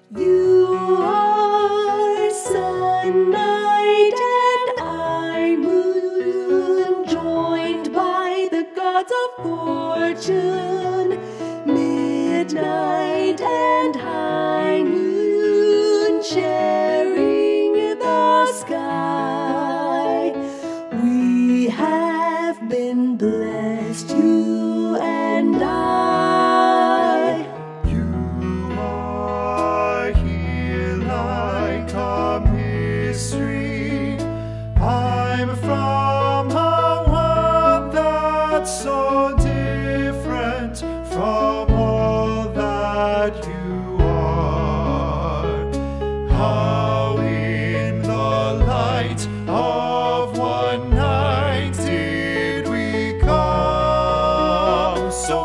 You are sun, night, and I moon, joined by the gods of fortune, midnight and high noon, sharing the sky. We have been blessed, you and I. You are here like a mystery. I'm from a world that's so different from all that you are. How in the light of one night did we come so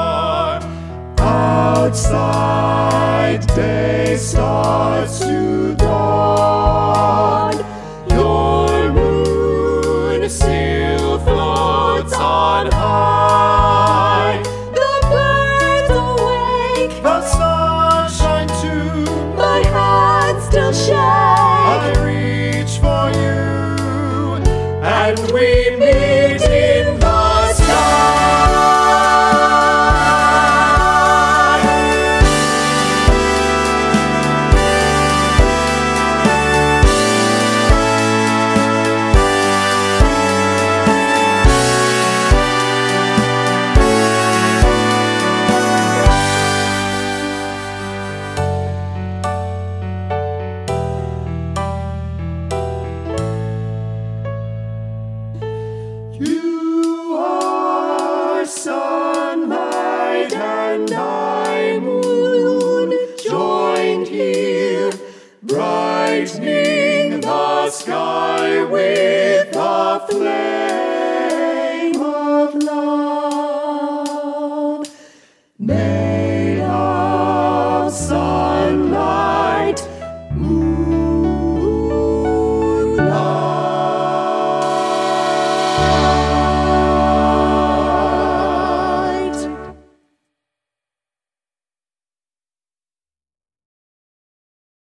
far? Outside day starts to